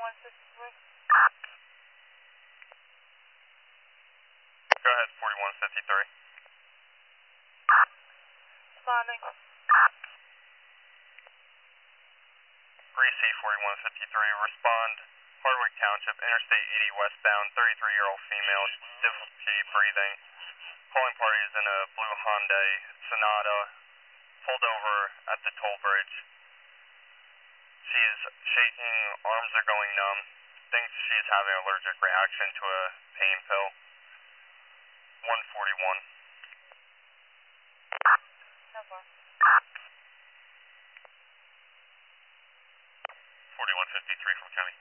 4153. Go ahead, 4153. Responding. Greasy 4153, respond. Hardwick Township, Interstate 80 westbound, 33-year-old female, difficulty breathing. Calling party is in a blue Hyundai Sonata, pulled over at the toll bridge. She's shaking, arms are going numb, thinks she's having an allergic reaction to a pain pill. 141. No more. 4153 from county.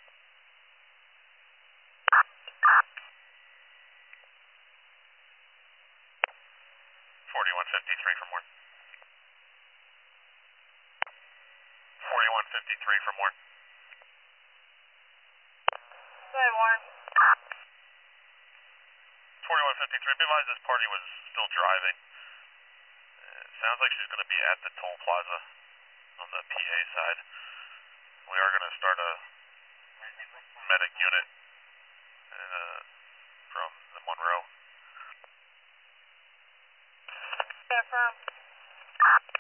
4153 from Warren. 4153 from Warren. Go ahead, Warren. 4153, be advised this party was still driving. Sounds like she's going to be at the toll plaza on the PA side. We are going to start a medic unit from the Monroe. Confirm.